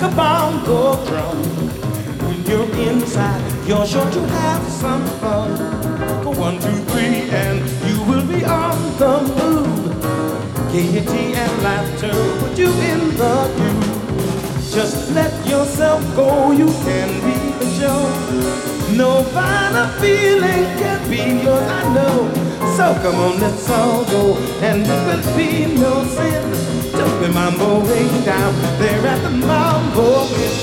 a bongo drum. When you're inside, you're sure to have some fun. Go 1, 2, 3, and you will be on the move. Gaiety and laughter put you in the groove. Just let yourself go, you can be the show. No finer feeling can be yours, I know. So come on, let's all go, and it will be no sin. Just the mambo way down there at the mambo inn.